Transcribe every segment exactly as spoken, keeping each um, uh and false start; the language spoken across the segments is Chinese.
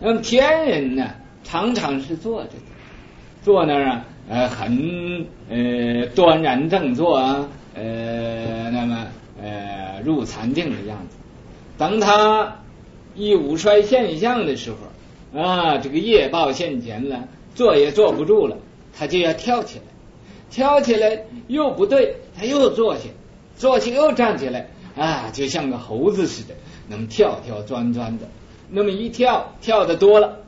那么天人呢，常常是坐着的，坐那儿啊，呃，很呃端然正坐啊，呃，那么呃入禅定的样子。当他一午衰现象的时候啊，这个业报现前了，坐也坐不住了，他就要跳起来，跳起来又不对，他又坐下，坐下又站起来啊，就像个猴子似的，那么跳跳钻钻的，那么一跳跳得多了，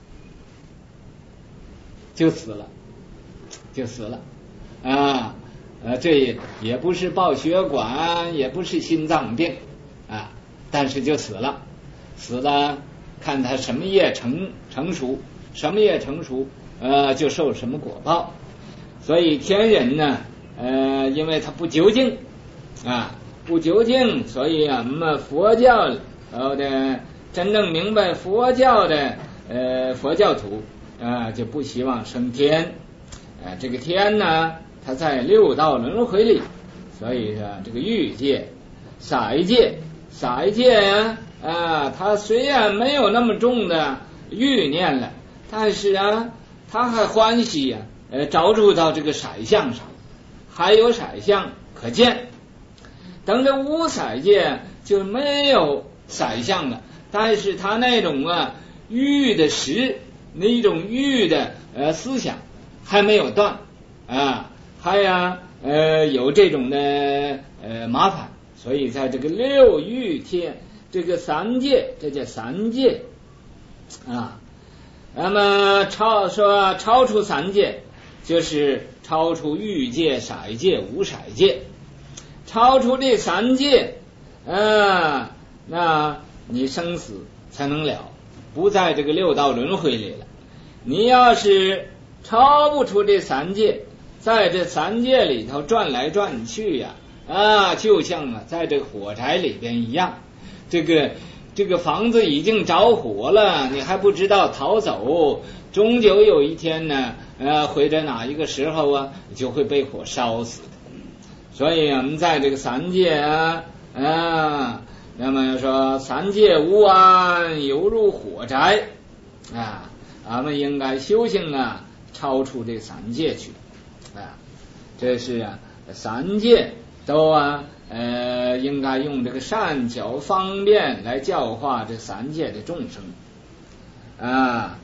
就死了，就死了啊！呃，这也不是爆血管，也不是心脏病啊，但是就死了，死了，看他什么业成成熟，什么业成熟，呃，就受什么果报。所以天人呢，呃，因为他不究竟啊，不究竟，所以啊，我们佛教呃的真正明白佛教的呃佛教徒啊，就不希望升天。啊，这个天呢，它在六道轮回里，所以说这个欲界、色界、色界呀，啊，它虽然没有那么重的欲念了，但是啊，它还欢喜呀、啊，呃，着住到这个色相上，还有色相可见。等这无色界就没有色相了，但是它那种啊欲的识，那种欲的呃思想还没有断啊，还呀呃有这种的呃麻烦，所以在这个六欲天这个三界，这叫三界啊。那么超说超出三界，就是超出欲界、色界、无色界，超出这三界啊，那你生死才能了，不在这个六道轮回里了。你要是超不出这三界，在这三界里头转来转去呀、啊，啊，就像啊在这个火柴里边一样，这个这个房子已经着火了，你还不知道逃走，终究有一天呢，呃，或者哪一个时候啊，就会被火烧死的。所以我们在这个三界啊，啊，那么说三界无安，犹如火柴啊，俺们应该修行啊。超出这三界去啊，这是啊三界都啊呃应该用这个善巧方便来教化这三界的众生啊。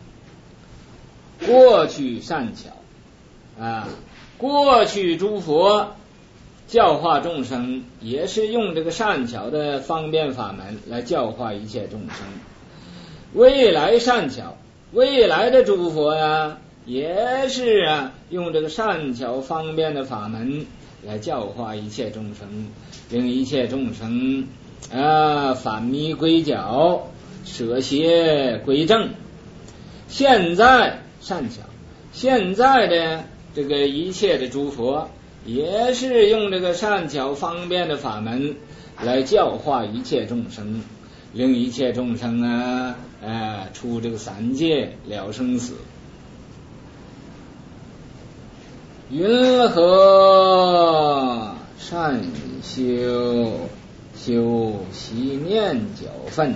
过去善巧啊，过去诸佛教化众生也是用这个善巧的方便法门来教化一切众生。未来善巧，未来的诸佛呀。也是啊，用这个善巧方便的法门来教化一切众生，令一切众生啊返迷归教，舍邪归正。现在善巧，现在的这个一切的诸佛也是用这个善巧方便的法门来教化一切众生，令一切众生啊啊出这个三界了生死。云何善修，修习念教分，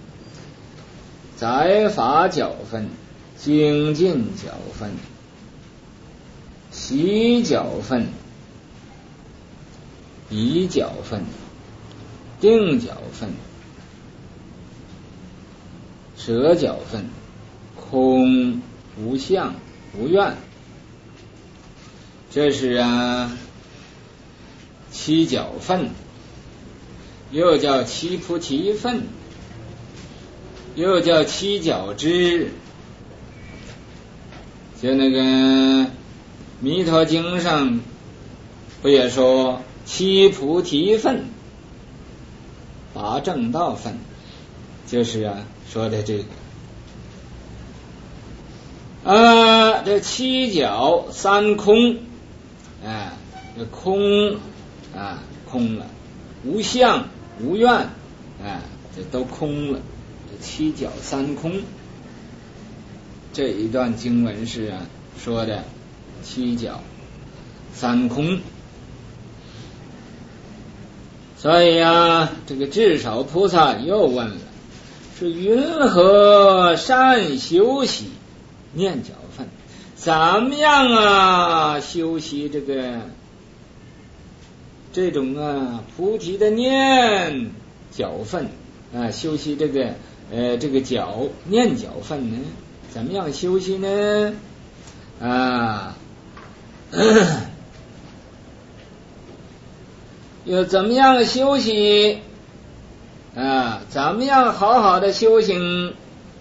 载法教分，精进教分，习教分，疑教分，定教分，舍教分，空无相无愿。这是啊七角分，又叫七菩提分，又叫七角支。就那个弥陀经上不也说七菩提分，八正道分，就是啊说的这个啊这七角三空。哎，这空啊空了，无相无愿，哎，这都空了，这七角三空。这一段经文是啊说的七角三空。所以啊，这个至少菩萨又问了， 是云何善修习念脚分？怎么样啊修习这个这种啊菩提的念脚分啊，修习这个呃这个脚念脚分呢？怎么样修习呢？啊，又怎么样修习啊？怎么样好好的修行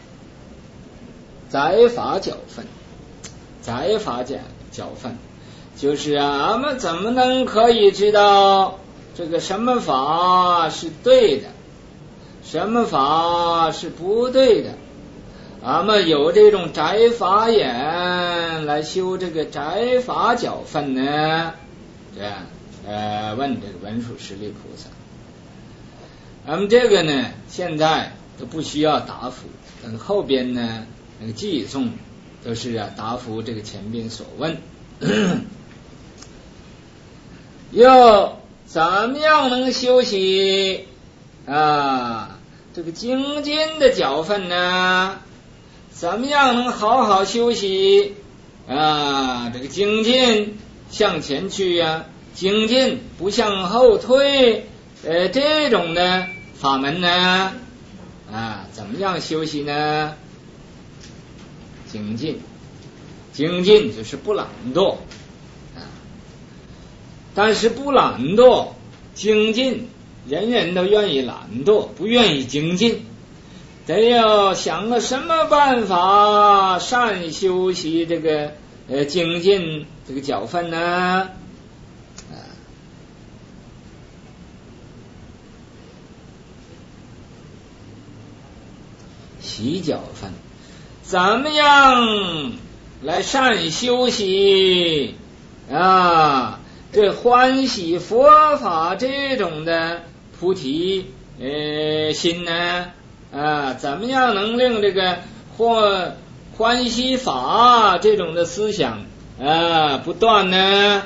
宰法脚分？宰法脚脚分就是啊，俺们怎么能可以知道这个什么法是对的，什么法是不对的？俺们有这种摘法眼来修这个摘法脚分呢？这样呃问这个文殊师利菩萨。咱们这个呢，现在都不需要答复，等后边呢那个寄送都是啊答复这个前边所问。又怎么样能修习啊这个精进的脚分呢？怎么样能好好修习啊这个精进向前去呀、啊、精进不向后退呃这种的法门呢？啊怎么样修习呢？精进精进就是不懒惰啊，但是不懒惰精进，人人都愿意懒惰，不愿意精进，得要想个什么办法善修习这个呃精进这个脚分呢？啊，习脚分，怎么样来善修习啊这欢喜佛法这种的菩提呃心呢？啊，怎么样能令这个或欢喜法这种的思想啊不断呢？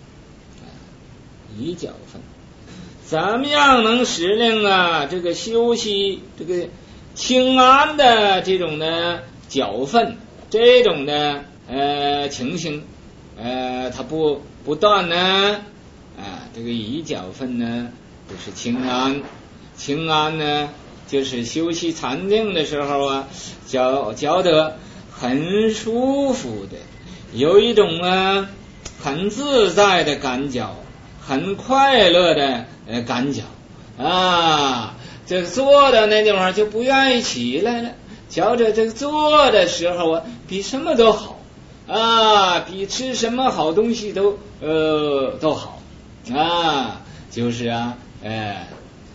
以脚分，怎么样能使令啊这个修习这个清安的这种的脚分这种的呃情形呃它不不断呢？啊，这个以脚分呢就是清安，清安呢就是修习禅定的时候啊，觉觉得很舒服的，有一种啊很自在的感觉，很快乐的呃感觉啊，这坐的那地方就不愿意起来了，觉着这个坐的时候啊比什么都好啊，比吃什么好东西都呃都好啊，就是啊呃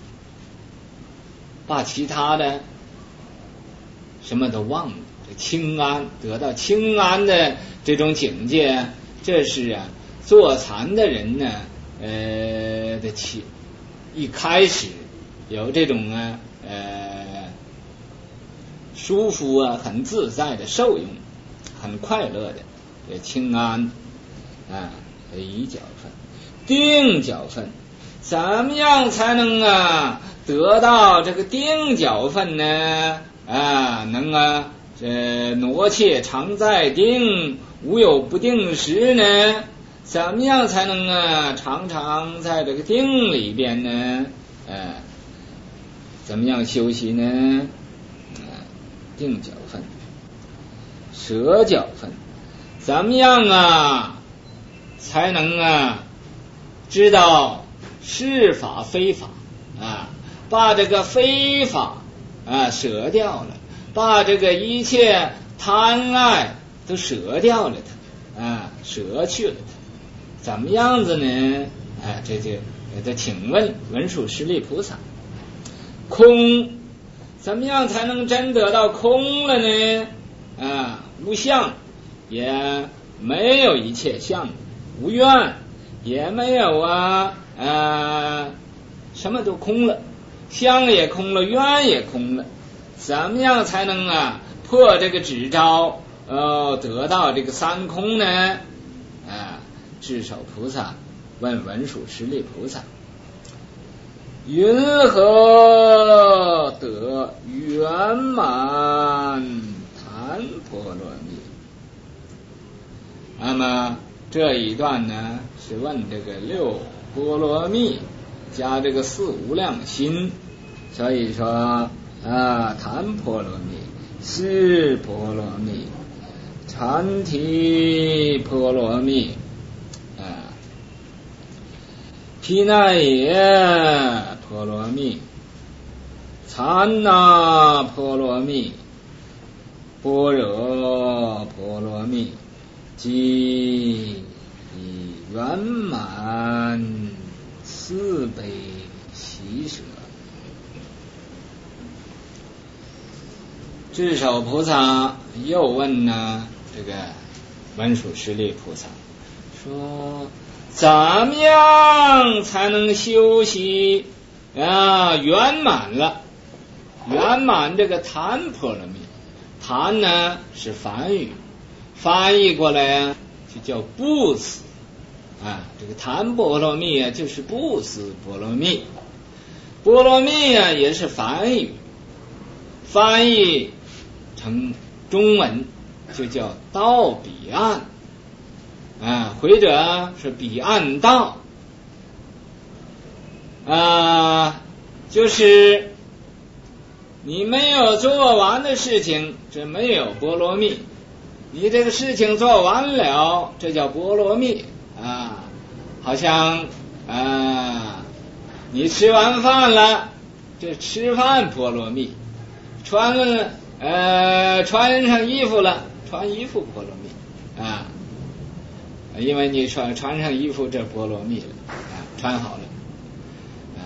把其他的什么都忘了，清安得到清安的这种境界，这是啊坐禅的人呢呃的起一开始有这种啊呃舒服啊很自在的受用，很快乐的这清安啊以脚分。定脚分，怎么样才能啊得到这个定脚分呢？啊，能啊，这挪切常在定，无有不定时呢？怎么样才能啊常常在这个定里边呢？啊，怎么样修习呢？啊，定脚分，舍脚分，怎么样啊才能啊知道是法非法啊？把这个非法啊舍掉了，把这个一切贪爱都舍掉了它啊，舍去了它，怎么样子呢？啊，这就得请问文殊师利菩萨，空怎么样才能真得到空了呢？啊，无相，也没有一切相，无愿，也没有啊啊什么都空了。相也空了，愿也空了，怎么样才能啊破这个执招，呃得到这个三空呢？啊，智首菩萨问文殊师利菩萨， 云何得圆满檀婆罗蜜？那么这一段呢是问这个六波罗蜜加这个四无量心，所以说啊，檀婆罗蜜、四婆罗蜜、禅提婆罗蜜、啊，毗那耶婆罗蜜、禅那婆罗蜜、般若婆罗蜜，即圆满慈悲喜舍。智首菩萨又问呢这个文殊师利菩萨说，怎么样才能修习啊圆满了？圆满这个檀婆罗蜜，檀呢是梵语，翻译过来啊就叫不死啊，这个檀波罗蜜啊就是不死波罗蜜，波罗蜜啊也是梵语，翻译成中文就叫到彼岸啊，或者是彼岸道啊，就是你没有做完的事情，这没有波罗蜜，你这个事情做完了，这叫波罗蜜啊。好像啊，你吃完饭了，这吃饭波罗蜜，穿了呃穿上衣服了，穿衣服波罗蜜啊，因为你穿穿上衣服这波罗蜜了啊，穿好了啊。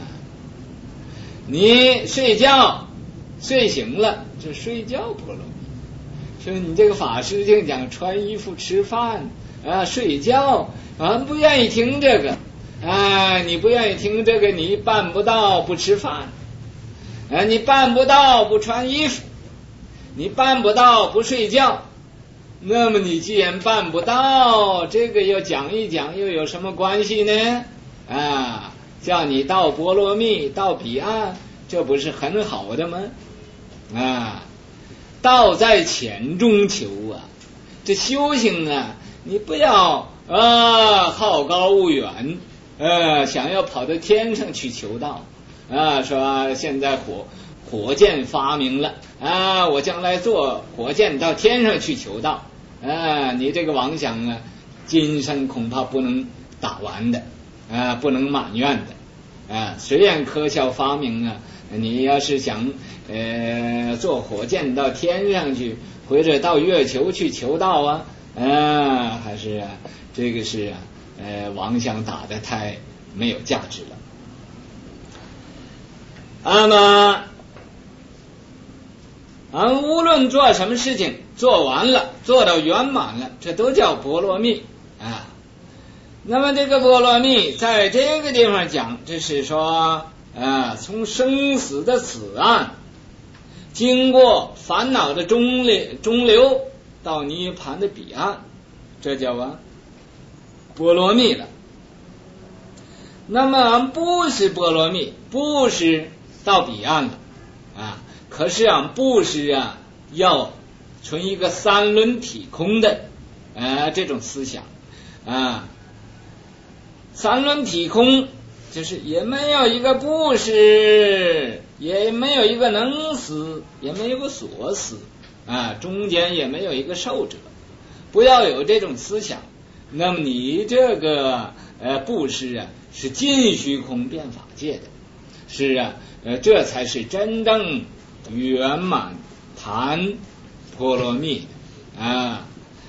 你睡觉睡醒了，这睡觉波罗蜜。说你这个法师就讲穿衣服吃饭啊睡觉啊，不愿意听这个啊，你不愿意听这个，你办不到不吃饭啊，你办不到不穿衣服，你办不到不睡觉，那么你既然办不到，这个要讲一讲又有什么关系呢？啊，叫你到波罗蜜到彼岸，这不是很好的吗？啊，道在浅中求啊，这修行啊，你不要啊好高骛远，呃，想要跑到天上去求道啊，说现在火火箭发明了啊，我将来坐火箭到天上去求道啊，你这个妄想啊，今生恐怕不能打完的啊，不能满愿的啊。虽然科学发明啊，你要是想呃坐火箭到天上去，或者到月球去求道啊，啊，还是啊，这个是啊，呃，妄想打得太没有价值了。那么啊，无论做什么事情，做完了，做到圆满了，这都叫波罗蜜啊。那么这个波罗蜜在这个地方讲，这是说啊，从生死的此岸，经过烦恼的中流中流到涅槃的彼岸，这叫啊波罗蜜了。那么不是波罗蜜，不是到彼岸了啊。可是啊，布施啊，要存一个三轮体空的呃这种思想啊。三轮体空就是也没有一个布施，也没有一个能施，也没有个所施啊，中间也没有一个受者，不要有这种思想。那么你这个呃布施啊，是尽虚空遍法界的，是啊，呃这才是真正圆满檀波罗蜜啊。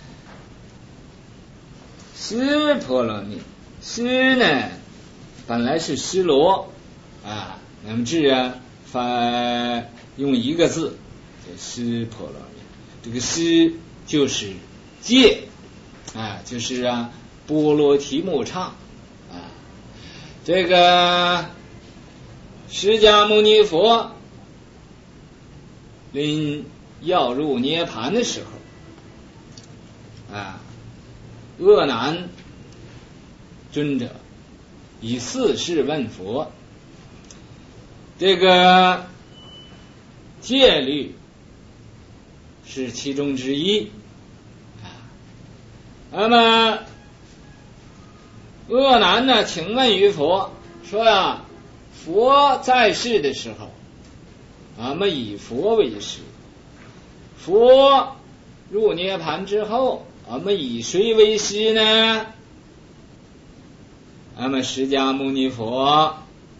尸波罗蜜，尸呢本来是尸罗啊，那么这啊发用一个字叫尸波罗蜜，这个尸就是戒啊，就是啊波罗提木叉啊。这个释迦牟尼佛临要入涅槃的时候啊，阿难尊者以四事问佛这个戒律是其中之一啊。那么鄂南呢，请问于佛说呀、啊，佛在世的时候，俺们以佛为师；佛入涅盘之后，俺们以谁为师呢？俺们释迦牟尼佛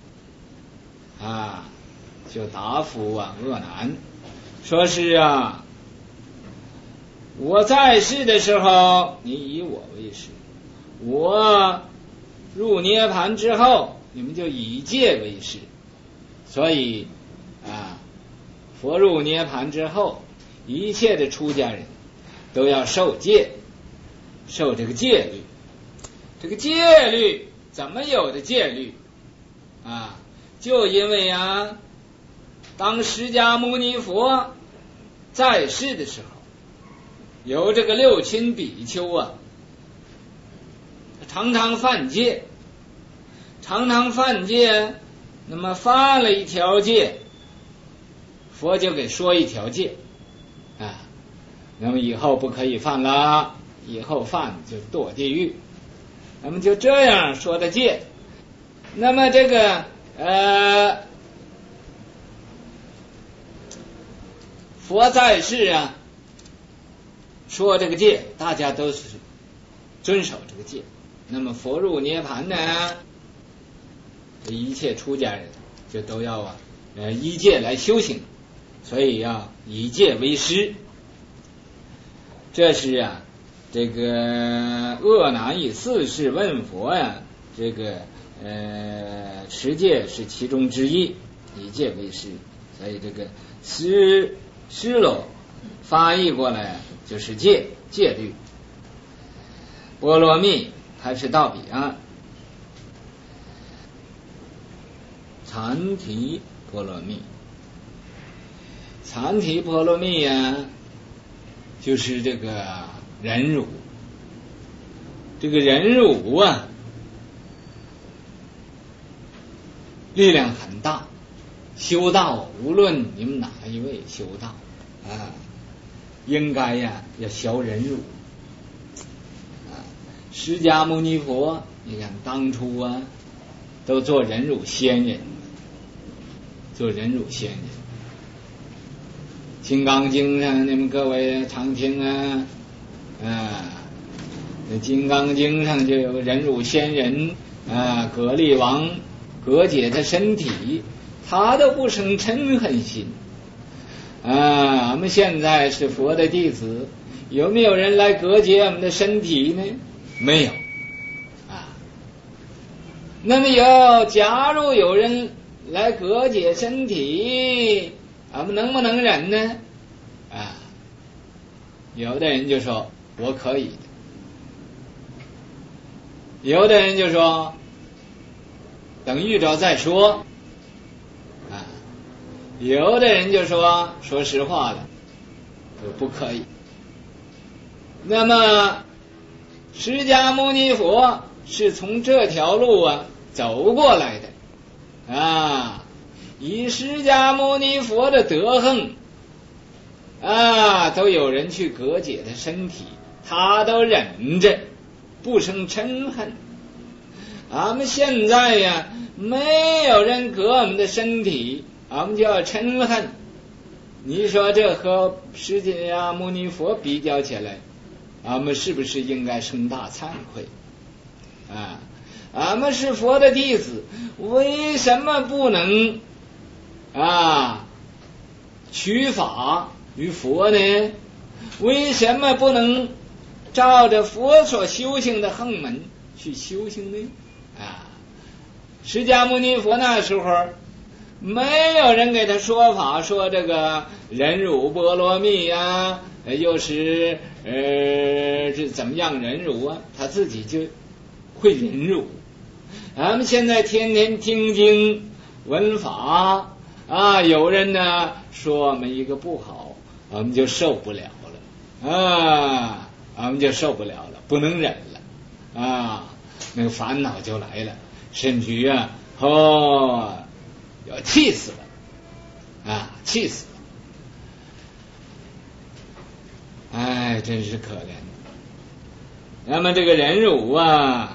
啊，就答复啊鄂南，说是啊，我在世的时候，你以我为师；我入涅盘之后，你们就以戒为师。所以啊，佛入涅盘之后，一切的出家人都要受戒，受这个戒律。这个戒律怎么有的戒律啊？就因为啊，当释迦牟尼佛在世的时候，有这个六亲比丘啊，常常犯戒，常常犯戒，那么犯了一条戒，佛就给说一条戒啊，那么以后不可以犯了，以后犯就堕地狱。那么就这样说的戒。那么这个呃，佛在世啊，说这个戒，大家都是遵守这个戒。那么佛入涅盘呢，这一切出家人就都要啊，呃，依戒来修行，所以要以戒为师。这是啊，这个鄂南以四世问佛呀，这个呃持戒是其中之一，以戒为师。所以这个师师喽翻译过来就是戒戒律。波罗蜜开始到彼岸，禅提波罗蜜，禅提波罗蜜呀，就是这个忍辱。这个忍辱啊，力量很大。修道，无论你们哪一位修道啊，应该呀要学忍辱啊。释迦牟尼佛，你看当初啊，都做忍辱仙人，做忍辱仙人。金刚经上，你们各位常听啊，啊，那金刚经上就有忍辱仙人啊，蛤蜊王割解他身体，他都不生嗔恨心啊。俺们现在是佛的弟子，有没有人来割解我们的身体呢？没有啊。那么有，假如有人来割解身体，俺们能不能忍呢？啊，有的人就说我可以，有的人就说等遇着再说啊，有的人就说说实话了，不可以。那么释迦牟尼佛是从这条路啊走过来的啊，以释迦牟尼佛的德行啊，都有人去割解他身体，他都忍着不生嗔恨。俺们现在呀，没有人割我们的身体，俺们就要嗔恨。你说这和释迦牟尼佛比较起来，俺们是不是应该生大惭愧啊？俺们是佛的弟子，为什么不能啊取法于佛呢？为什么不能照着佛所修行的行门去修行呢？啊，释迦牟尼佛那时候没有人给他说法，说这个忍辱波罗蜜啊，又是呃这怎么样忍辱啊，他自己就会忍辱。咱们现在天天听经闻法啊，有人呢说我们一个不好，我们就受不了了啊，我们就受不了了，不能忍了啊，那个烦恼就来了，甚至于啊哦要气死了啊，气死了，哎，真是可怜。那么这个忍辱啊，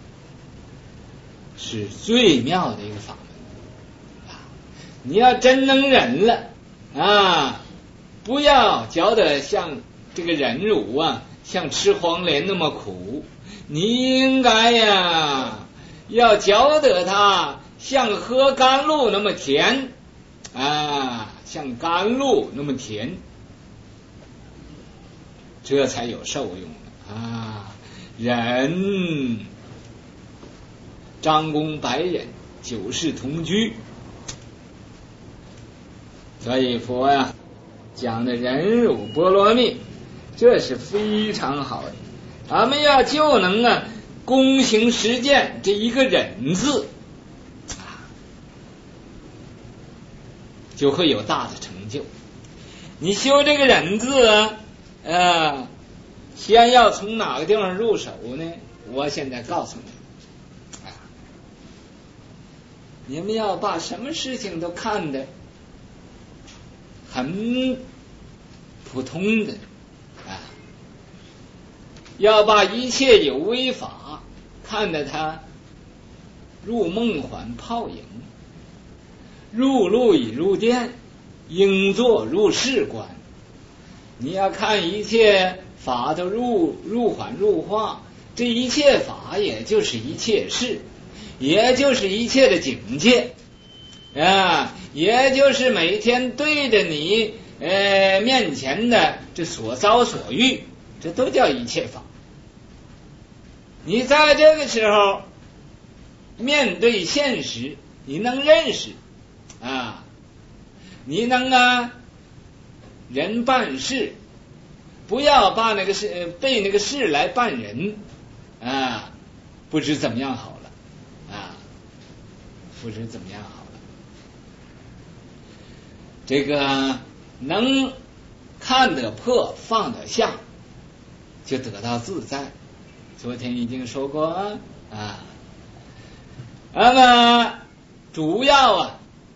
是最妙的一个法门啊！你要真能忍了啊，不要觉得像这个忍辱啊，像吃黄连那么苦，你应该呀，要觉得它像喝甘露那么甜啊，像甘露那么甜，这才有受用的啊！忍，张公百忍，九世同居。所以佛呀、啊、讲的忍辱波罗蜜，这是非常好的。咱们要就能啊躬行实践这一个忍字，就会有大的成就。你修这个忍字啊，呃，先要从哪个地方入手呢？我现在告诉你，啊，你们要把什么事情都看得很普通的啊，要把一切有为法看得它入梦幻泡影，入路已入殿，应作入室观。你要看一切法都入入幻入化，这一切法也就是一切事，也就是一切的境界啊，也就是每天对着你呃面前的这所遭所遇，这都叫一切法。你在这个时候面对现实，你能认识啊，你能啊人办事，不要把那个事被那个事来办人啊，不知怎么样好了啊，不知怎么样好了。这个能看得破放得下，就得到自在。昨天已经说过啊，啊那么主要啊，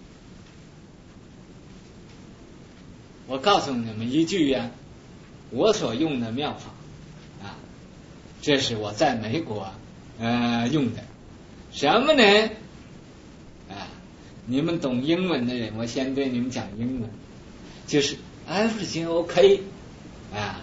我告诉你们一句呀、啊，我所用的妙法啊，这是我在美国呃用的。什么呢？啊，你们懂英文的人，我先对你们讲英文，就是 everything OK 啊，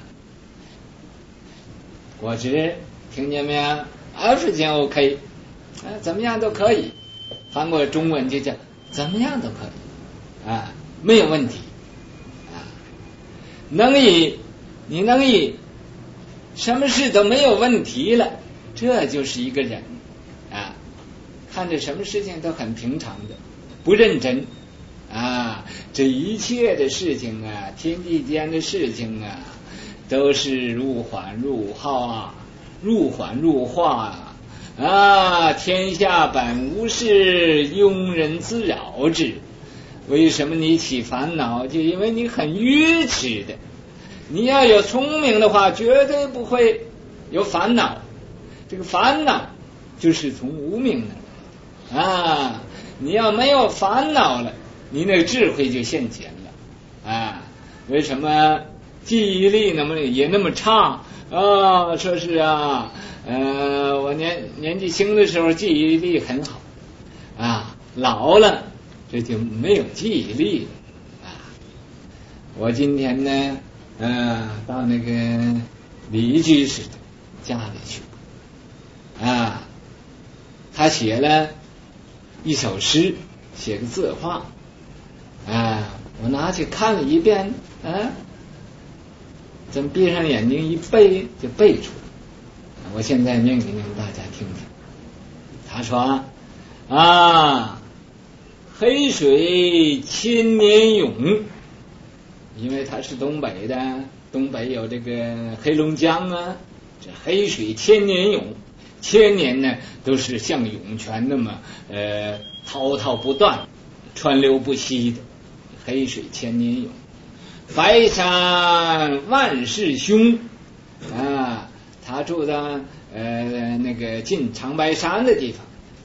果汁听见没有 ？everything OK 啊，怎么样都可以。翻过中文就叫怎么样都可以啊，没有问题啊，能以你能以什么事都没有问题了，这就是一个人啊，看着什么事情都很平常的，不认真啊，这一切的事情啊，天地间的事情啊，都是入幻入化，入幻入化啊。啊，天下本无事，庸人自扰之。为什么你起烦恼？就因为你很愚痴的。你要有聪明的话，绝对不会有烦恼。这个烦恼就是从无明的啊。你要没有烦恼了，你那个智慧就现前了啊。为什么记忆力那么也那么差啊？说是啊。呃，我年年纪轻的时候记忆力很好啊，老了这就没有记忆力了啊。我今天呢，呃，到那个李居士的家里去啊，他写了一首诗，写个字画啊，我拿去看了一遍啊，咱们闭上眼睛一背就背出来。我现在念给你们大家听听。他说啊，黑水千年涌，因为他是东北的，东北有这个黑龙江啊，这黑水千年涌，千年呢都是像涌泉那么呃滔滔不断，川流不息的，黑水千年涌。白山万事凶啊，他住在呃那个进长白山的地方，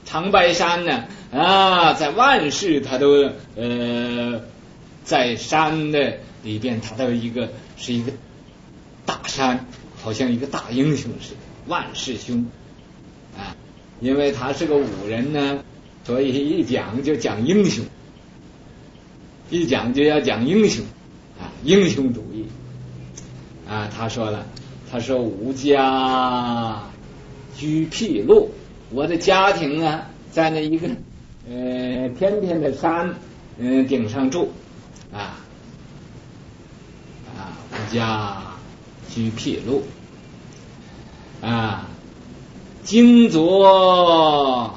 长白山呢啊，在万世它都呃在山的里边，它都一个是一个大山，好像一个大英雄似的，万世兄啊，因为他是个武人呢，所以一讲就讲英雄，一讲就要讲英雄啊，英雄主义啊。他说了，他说吾家居僻路，我的家庭啊，在那一个呃天天的山嗯、呃、顶上住啊啊，吾家居僻路啊，今作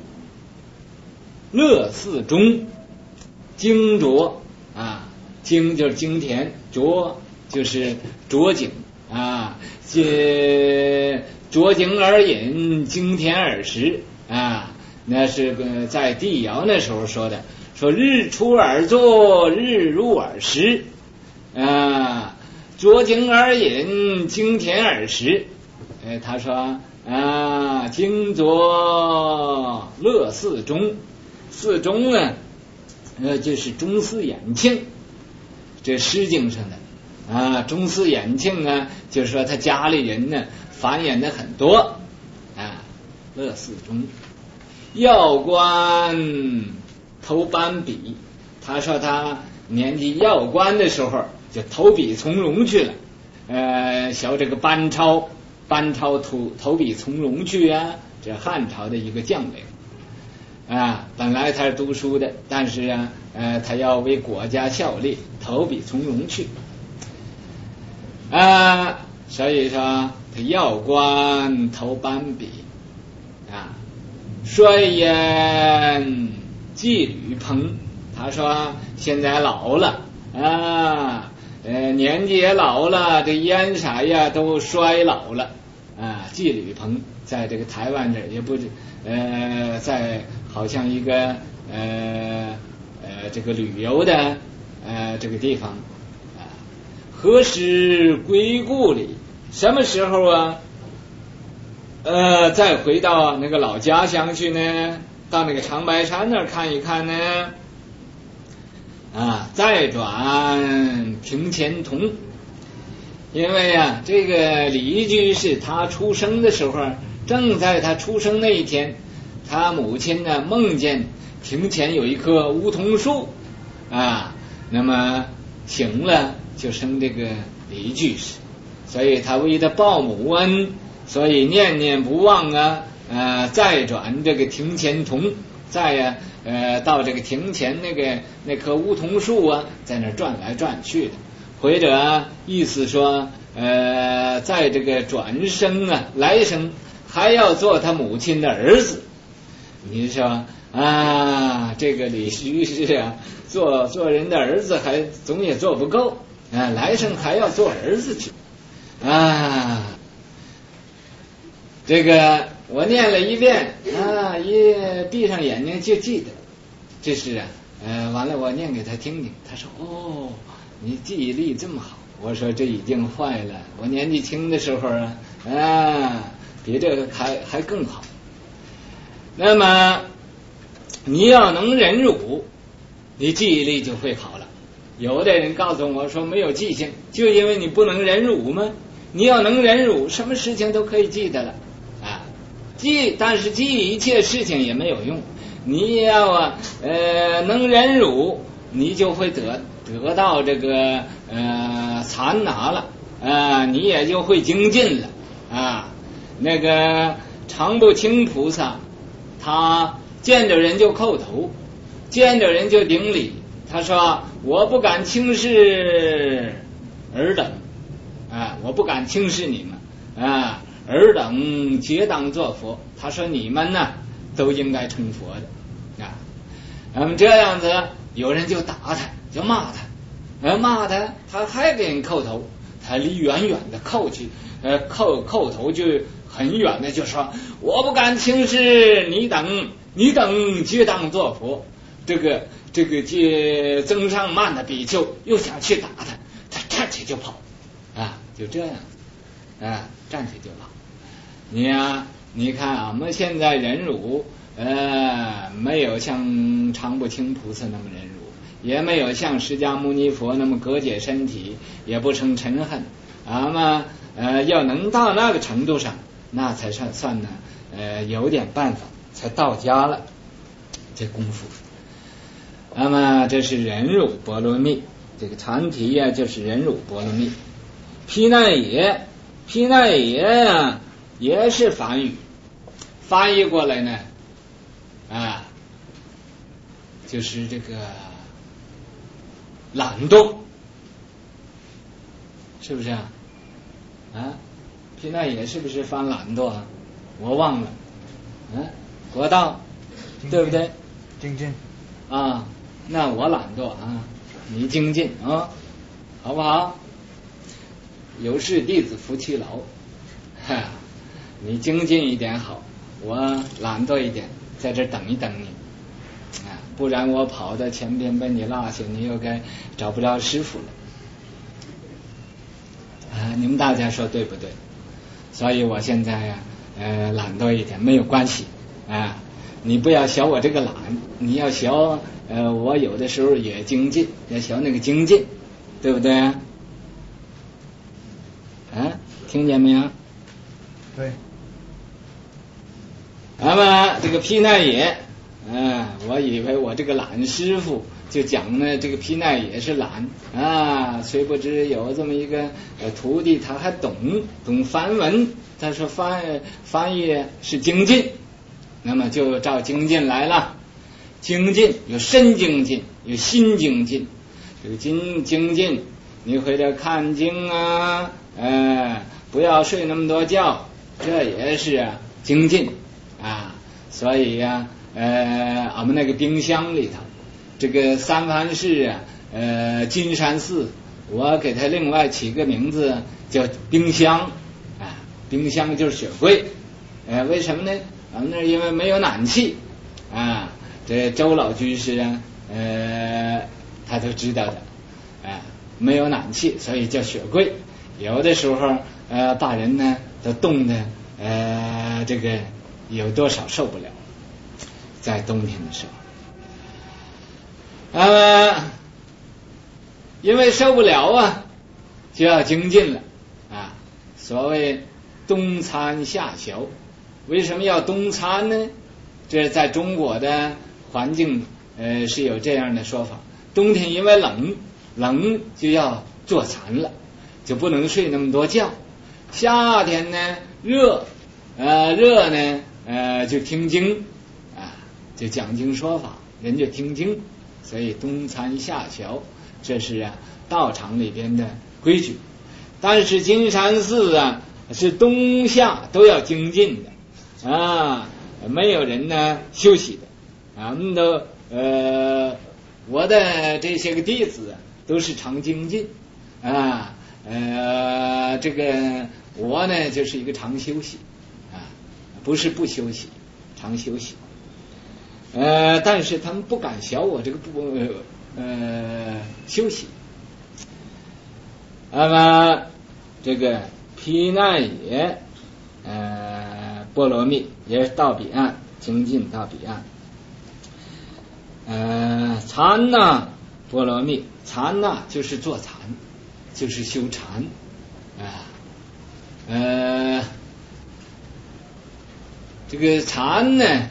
乐寺中，精浊啊，精就是精田，浊就是浊景啊，这浊景而饮，精田而食啊，那是个在帝尧那时候说的，说日出而作，日入而食啊，浊景而饮，精田而食。哎，他说啊，精浊乐寺中，寺中呢，呃，就是中司衍庆，这《诗经》上的啊，中司衍庆呢，就是说他家里人呢繁衍的很多啊。乐寺中，要官投班比，他说他年纪要官的时候就投笔从戎去了，呃，学这个班超，班超投投笔从戎去啊，这汉朝的一个将领啊，本来他是读书的，但是啊，呃，他要为国家效力，投笔从戎去啊，所以说他要官投班比啊。衰焉季吕朋，他说现在老了啊，呃，年纪也老了，这烟啥呀都衰老了啊。季吕朋在这个台湾这也不呃，在好像一个呃呃这个旅游的呃这个地方啊。何时归故里？什么时候啊？呃，再回到那个老家乡去呢？到那个长白山那儿看一看呢？啊，再转庭前同，因为啊，这个李居士他出生的时候，正在他出生那一天，他母亲呢梦见庭前有一棵梧桐树啊，那么醒了就生这个李居士，所以他为他报母恩，所以念念不忘啊，呃，再转这个庭前同，再呀、啊、呃到这个庭前那个那棵梧桐树啊，在那转来转去的，或者、啊、意思说呃在这个转生啊来生还要做他母亲的儿子。你说啊，这个李居士啊，做做人的儿子还总也做不够啊，来生还要做儿子去啊。这个我念了一遍啊，一闭上眼睛就记得，这是啊，呃，完了我念给他听听，他说哦，你记忆力这么好。我说这已经坏了，我年纪轻的时候啊，啊，比这个还还更好。那么你要能忍辱，你记忆力就会好了。有的人告诉我说没有记性，就因为你不能忍辱吗？你要能忍辱，什么事情都可以记得了啊。记，但是记一切事情也没有用。你要啊呃能忍辱，你就会得得到这个呃禅拿了啊，你也就会精进了啊。那个常不轻菩萨，他见着人就叩头，见着人就顶礼。他说我不敢轻视尔等啊，我不敢轻视你们啊，尔等皆当作佛。他说你们呢都应该成佛的啊。那么这样子，有人就打他，就骂他，呃骂他，他还给人叩头，他离远远的叩去，呃叩叩头就很远的就说我不敢轻视你等，你等皆当作佛。这个这个这增上慢的比丘又想去打他，他站起就跑啊，就这样啊，站起就跑。你呀、啊，你看啊，我们现在忍辱呃，没有像常不轻菩萨那么忍辱，也没有像释迦牟尼佛那么割解身体，也不成嗔恨。那么呃，要能到那个程度上，那才算算呢，呃，有点办法，才到家了。这功夫。那么这是忍辱波罗蜜，这个长题呀、啊、就是忍辱波罗蜜。毗奈耶，毗奈耶呀也是梵语，翻译过来呢啊，就是这个懒惰，是不是啊？啊，毗奈耶是不是翻懒惰啊？我忘了，嗯、啊，国道对不对？ 精进啊，那我懒惰啊，你精进啊，好不好？有事弟子服其劳，哈，你精进一点好，我懒惰一点，在这等一等你啊，不然我跑到前边被你落下，你又该找不着师傅了啊！你们大家说对不对？所以我现在呀、啊，呃，懒惰一点没有关系啊。你不要学我这个懒，你要学呃，我有的时候也精进，要学那个精进，对不对啊？啊，听见没有？ 对。 那么这个毗奈耶，啊，我以为我这个懒师傅就讲呢，这个毗奈耶是懒啊，虽不知有这么一个呃徒弟，他还懂懂梵文，他说翻翻译是精进。那么就照精进来了，精进有身精进，有心精进。这个精精进，你回头看经啊，呃，不要睡那么多觉，这也是、啊、精进啊。所以呀、啊，呃，我们那个冰箱里头，这个三藩市啊，呃，金山寺，我给它另外起个名字叫冰箱啊，冰箱就是雪柜，呃，为什么呢？我们那因为没有暖气啊，这周老居士啊，呃，他都知道的，啊，没有暖气，所以叫雪柜。有的时候，呃，把人呢都冻得，呃，这个有多少受不了，在冬天的时候，呃，因为受不了啊，就要精进了啊。所谓冬餐夏修。为什么要冬餐呢？这在中国的环境呃是有这样的说法，冬天因为冷，冷就要坐禅了，就不能睡那么多觉。夏天呢热，呃热呢呃就听经啊，就讲经说法，人就听经，所以冬餐夏修，这是啊道场里边的规矩。但是金山寺啊是冬夏都要精进的。啊，没有人呢休息的啊，我们都呃，我的这些个弟子都是常精进啊，呃，这个我呢就是一个常休息啊，不是不休息，常休息。呃，但是他们不敢学我这个不呃休息。那么这个毗奈耶呃。波罗蜜也是到彼岸，精进到彼岸。呃，禅呐，波罗蜜，禅呐就是坐禅，就是修禅啊。呃，这个禅呢，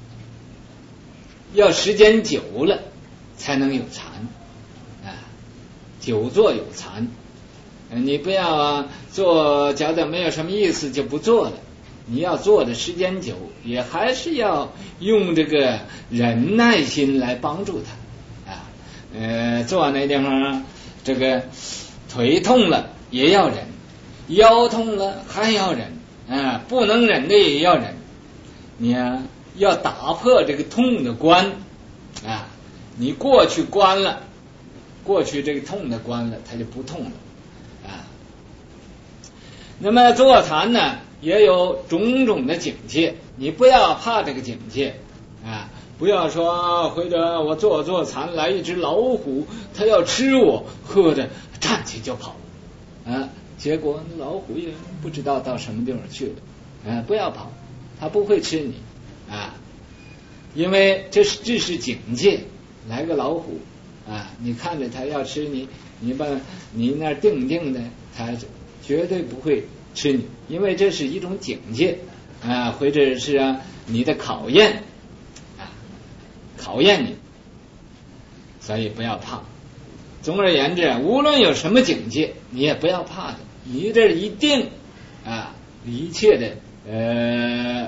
要时间久了才能有禅啊，久坐有禅。你不要啊，做觉得没有什么意思就不做了。你要做的时间久，也还是要用这个忍耐心来帮助他啊。呃，坐那地方，这个腿痛了也要忍，腰痛了还要忍啊，不能忍的也要忍。你啊，要打破这个痛的关啊，你过去关了，过去这个痛的关了，它就不痛了啊。那么坐禅呢？也有种种的警戒，你不要怕这个警戒啊！不要说回头我坐坐禅来一只老虎，它要吃我，喝的站起就跑啊！结果老虎也不知道到什么地方去了啊！不要跑，它不会吃你啊！ 因为这是这是警戒，来个老虎啊，你看着它要吃你，你把你那定定的，它绝对不会吃你，因为这是一种警戒啊，或者是啊你的考验啊，考验你，所以不要怕。总而言之，无论有什么警戒，你也不要怕的，你这一定啊，一切的呃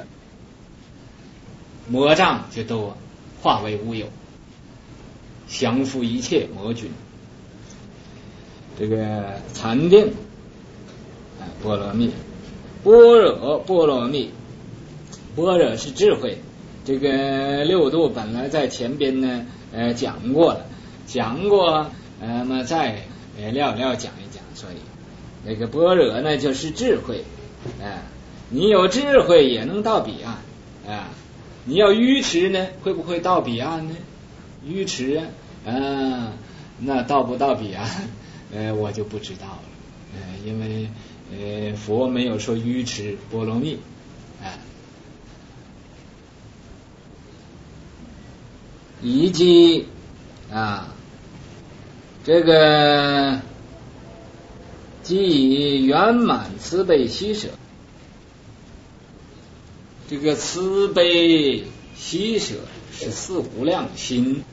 魔障就都化为乌有，降服一切魔君。这个禅定啊，波罗蜜，般若波罗蜜，般若是智慧。这个六度本来在前边呢呃讲过了，讲过，那么再呃料料讲一讲。所以那个般若呢就是智慧啊、呃，你有智慧也能到彼岸啊、呃，你要愚痴呢，会不会到彼岸呢？愚痴啊、呃，那到不到彼岸，呃，我就不知道了，呃，因为呃佛没有说愚痴波罗蜜啊。呃以及啊，这个即以圆满慈悲喜舍，这个慈悲喜舍是四无量心，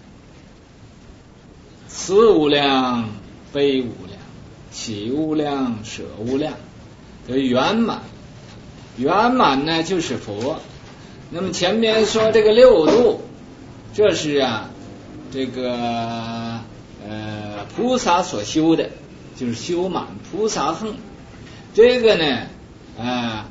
慈无量，悲无量，喜无量，舍无量，这圆满。圆满呢就是佛。那么前面说这个六度，这是啊，这个呃菩萨所修的，就是修满菩萨行。这个呢啊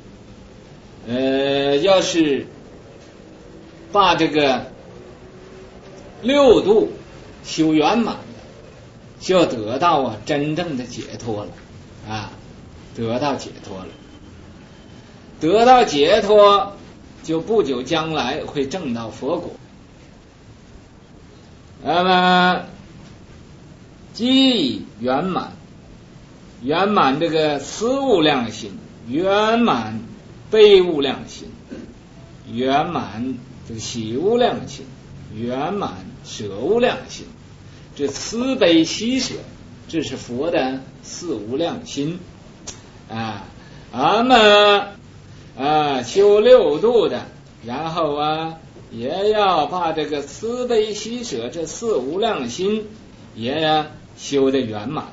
呃，要是把这个六度修圆满，就要得到啊真正的解脱了啊，得到解脱了，得到解脱，就不久将来会证到佛果。那么即以圆满，圆满这个慈无量心，圆满悲无量心，圆满这个喜无量心，圆满舍无量心，这慈悲喜舍，这是佛的四无量心啊。那么啊修六度的，然后啊也要把这个慈悲喜舍这四无量心也要修得圆满了。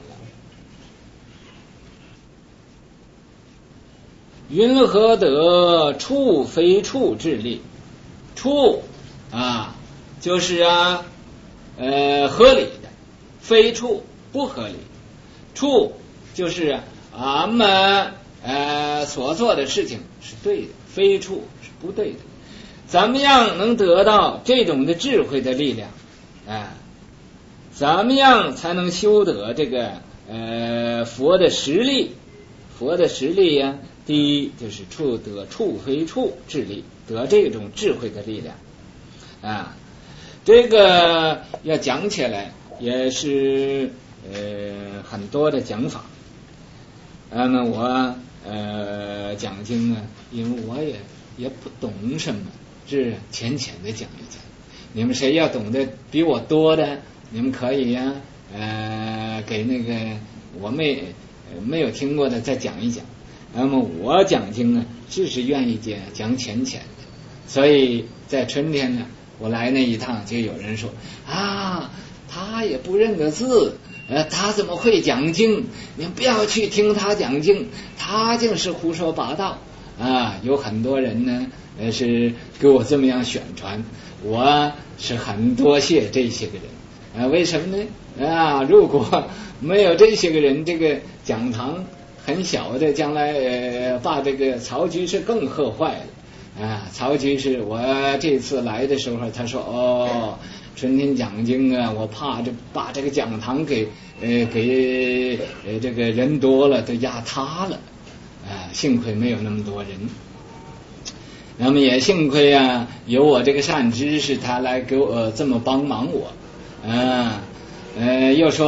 云何得处非处之力？处啊就是啊呃合理的，非处不合理。处就是俺们呃所做的事情是对的，非处是不对的。怎么样能得到这种的智慧的力量啊？怎么样才能修得这个呃佛的实力？佛的实力呀、啊，第一就是处得处非处智力，得这种智慧的力量啊。这个要讲起来也是呃很多的讲法。那么我呃讲经呢，因为我也也不懂什么，是浅浅的讲一讲。你们谁要懂得比我多的，你们可以呀、啊，呃，给那个我没没有听过的再讲一讲。那么我讲经呢，就是愿意讲讲浅浅的。所以在春天呢，我来那一趟，就有人说啊，他也不认得字。呃，他怎么会讲经？你不要去听他讲经，他就是胡说八道啊！有很多人呢，呃，是给我这么样宣传，我是很多谢这些个人啊。为什么呢？啊，如果没有这些个人，这个讲堂很小的，将来呃把这个曹居士更喝坏了啊！曹居士，我这次来的时候，他说哦。春天讲经啊，我怕这把这个讲堂给呃给呃这个人多了都压塌了啊，幸亏没有那么多人。那么也幸亏啊有我这个善知识，他来给我、呃、这么帮忙我啊呃又说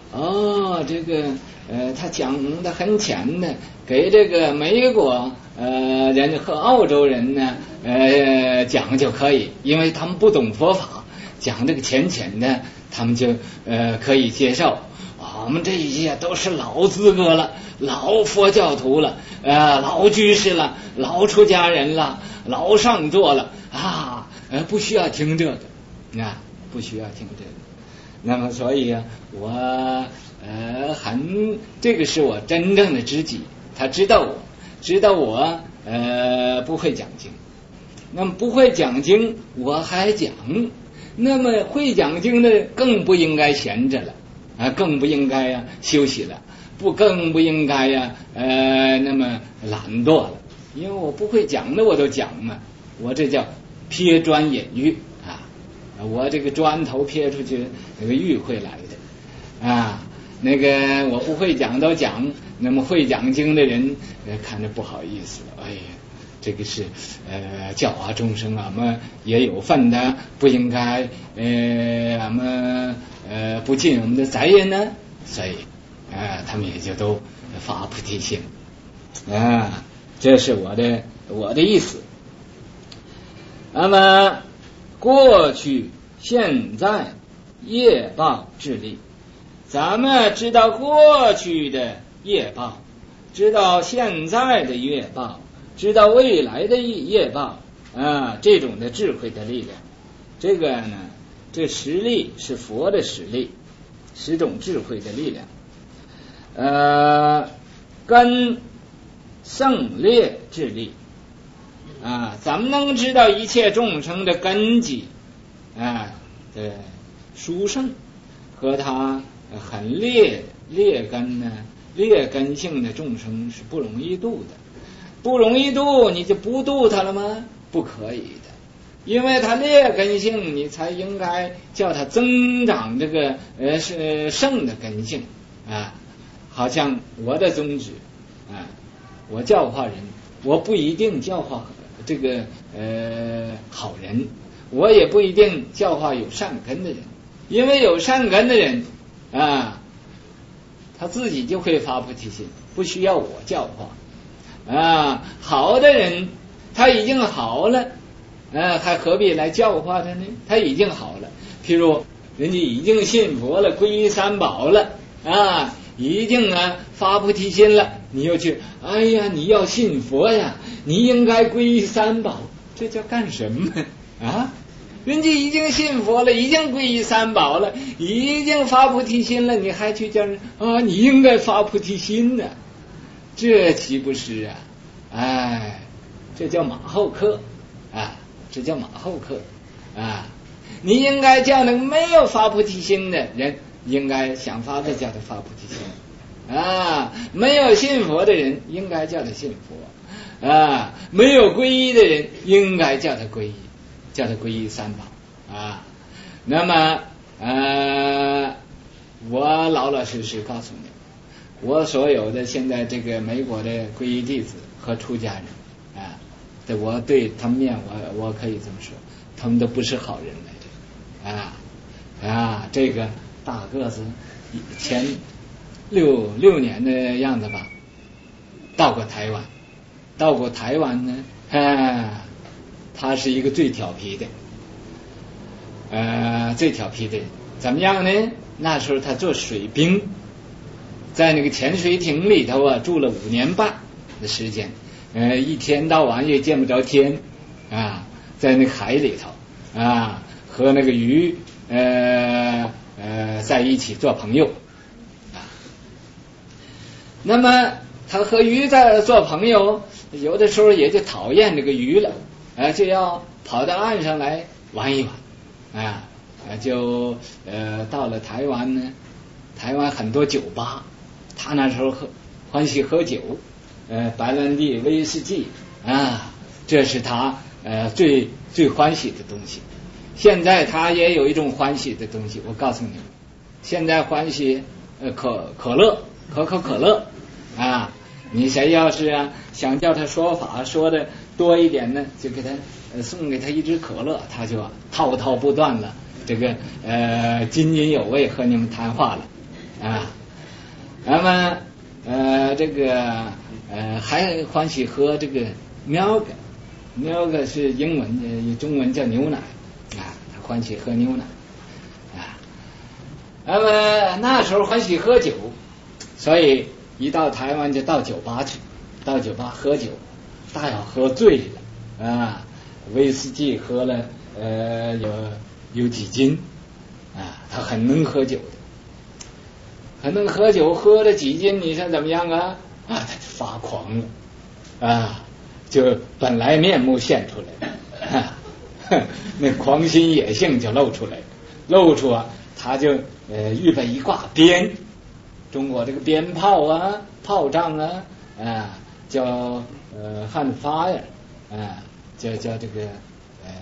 哦，这个呃，他讲的很浅的，给这个美国呃人和澳洲人呢呃讲就可以，因为他们不懂佛法，讲这个浅浅的，他们就呃可以接受。我们这一些都是老资格了，老佛教徒了，呃，老居士了，老出家人了，老上座了啊，呃，不需要听这个啊，不需要听这个。那么，所以啊，我呃很这个是我真正的知己，他知道我，知道我呃不会讲经，那么不会讲经我还讲，那么会讲经的更不应该闲着了。啊，更不应该呀、啊、休息了，不更不应该呀、啊、呃那么懒惰了，因为我不会讲的我都讲嘛，我这叫撇砖引玉啊，我这个砖头撇出去，那个玉会来的啊，那个我不会讲都讲，那么会讲经的人呃看着不好意思了，哎呀。这个是呃教化众生啊，我们也有份的，不应该呃我们呃不尽我们的责任呢，所以啊、呃、他们也就都发菩提心啊，这是我的我的意思。那么过去现在业报智力，咱们知道过去的业报，知道现在的业报，知道未来的业报啊，这种的智慧的力量，这个呢，这实力是佛的实力，十种智慧的力量，呃，跟胜劣智力啊，咱们能知道一切众生的根基啊的殊胜和他很劣劣根呢，劣根性的众生是不容易度的。不容易度，你就不度他了吗？不可以的，因为他劣根性，你才应该叫他增长这个呃是圣的根性啊。好像我的宗旨啊，我教化人，我不一定教化这个呃好人，我也不一定教化有善根的人，因为有善根的人啊，他自己就会发菩提心，不需要我教化。啊，好的人他已经好了，啊，还何必来教化他呢？他已经好了，譬如人家已经信佛了，皈依三宝了，啊，已经啊发菩提心了，你又去，哎呀，你要信佛呀，你应该皈依三宝，这叫干什么啊？人家已经信佛了，已经皈依三宝了，已经发菩提心了，你还去叫人啊？你应该发菩提心呢？这岂不是啊？哎，这叫马后课啊！这叫马后课啊！你应该叫那个没有发菩提心的人，应该想法子叫他发菩提心啊！没有信佛的人，应该叫他信佛啊！没有皈依的人，应该叫他皈依，叫他皈依三宝啊！那么呃，我老老实实告诉你。我所有的现在这个美国的皈依弟子和出家人啊，对我对他们面我我可以这么说，他们都不是好人来的啊啊！这个大个子前六六年的样子吧，到过台湾，到过台湾呢，啊，他是一个最调皮的，呃，最调皮的人，怎么样呢？那时候他做水兵。在那个潜水艇里头啊，住了五年半的时间，呃，一天到晚也见不着天啊，在那个海里头啊，和那个鱼呃呃在一起做朋友啊。那么他和鱼在做朋友，有的时候也就讨厌这个鱼了，啊，就要跑到岸上来玩一玩啊，就呃到了台湾呢，台湾很多酒吧。他那时候喝欢喜喝酒，呃，白兰地、威士忌啊，这是他呃最最欢喜的东西。现在他也有一种欢喜的东西，我告诉你们，现在欢喜呃可可乐、可口可乐啊。你谁要是啊想叫他说法说的多一点呢，就给他、呃、送给他一支可乐，他就滔滔不断了，这个呃津津有味和你们谈话了啊。那么呃这个呃还欢喜喝这个 milk，milk 是英文呃中文叫牛奶啊，他欢喜喝牛奶啊。那么那时候欢喜喝酒，所以一到台湾就到酒吧去，到酒吧喝酒，大要喝醉了啊，威士忌喝了呃有有几斤啊，他很能喝酒的，很能喝酒，喝了几斤，你说怎么样啊？啊，他就发狂了啊，就本来面目现出来了，啊、那狂心野性就露出来了，露出啊，他就呃预备一挂鞭，中国这个鞭炮啊，炮仗啊，啊叫呃汉发呀，啊叫叫这个呃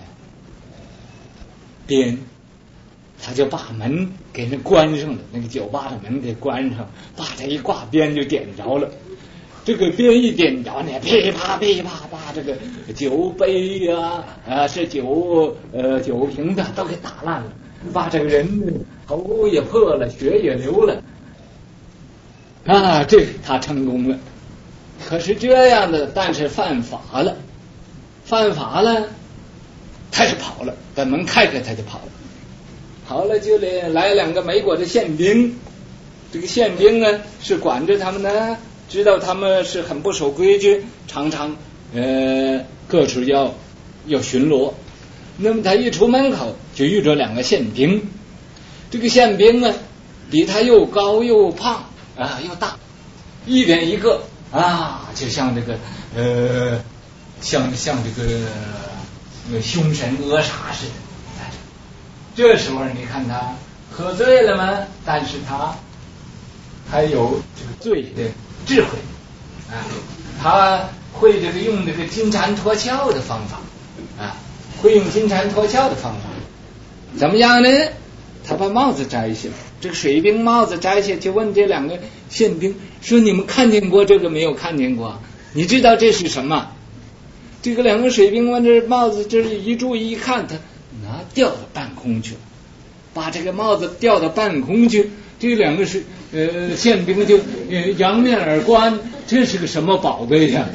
鞭。他就把门给人关上了，那个酒吧的门给关上，把这一挂鞭就点着了。这个鞭一点着呢，噼啪噼啪啪，这个酒杯呀、啊，啊是酒呃酒瓶子都给打烂了，把这个人头也破了，血也流了。啊，这他成功了。可是这样的，但是犯法了，犯法了，他就跑了，把门开开他就跑了。好了，就来来两个美国的宪兵，这个宪兵呢是管着他们的，知道他们是很不守规矩，常常呃各处要要巡逻。那么他一出门口就遇着两个宪兵，这个宪兵呢比他又高又胖啊又大，一人一个啊，就像这个呃像像这个呃凶神恶煞似的。这时候你看他喝醉了吗？但是他还有这个醉的智慧啊，他会这个用这个金蝉脱壳的方法啊，会用金蝉脱壳的方法，怎么样呢？他把帽子摘下，这个水兵帽子摘下，就问这两个宪兵说：“你们看见过这个没有？看见过？你知道这是什么？”这个两个水兵往这帽子这一注意一看，他拿掉到半空去，把这个帽子掉到半空去。这两个是呃宪兵就呃仰面而观，这是个什么宝贝呀？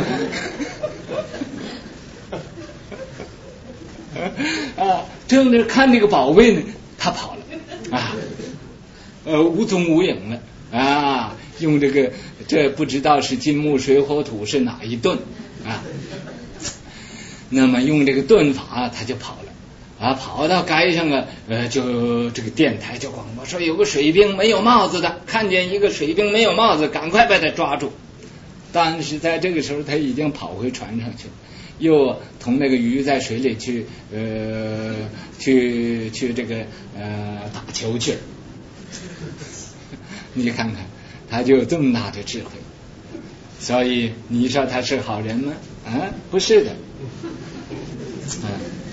啊，正在看这个宝贝呢，他跑了啊，呃无踪无影了啊，用这个这不知道是金木水火土是哪一顿啊，那么用这个遁法他就跑了啊，跑到街上啊，呃就这个电台就广播说有个水兵没有帽子的，看见一个水兵没有帽子，赶快把他抓住。但是在这个时候他已经跑回船上去了，又同那个鱼在水里去呃去去这个呃打球去了。你看看他就有这么大的智慧，所以你说他是好人吗？啊，不是的。嗯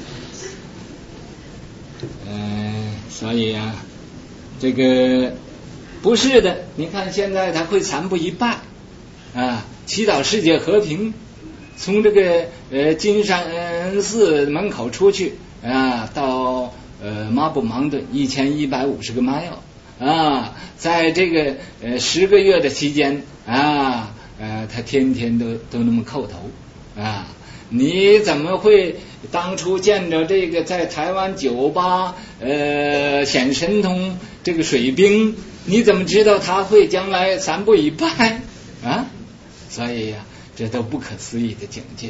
嗯，所以啊，这个不是的。你看现在他会三步一拜啊，祈祷世界和平。从这个呃金山寺门口出去啊，到呃马布芒顿一千一百五十个 mile 啊，在这个呃十个月的期间啊，呃他天天都都那么叩头啊。你怎么会当初见着这个在台湾酒吧呃显神通这个水兵，你怎么知道他会将来三步一拜啊？所以呀、啊，这都不可思议的境界。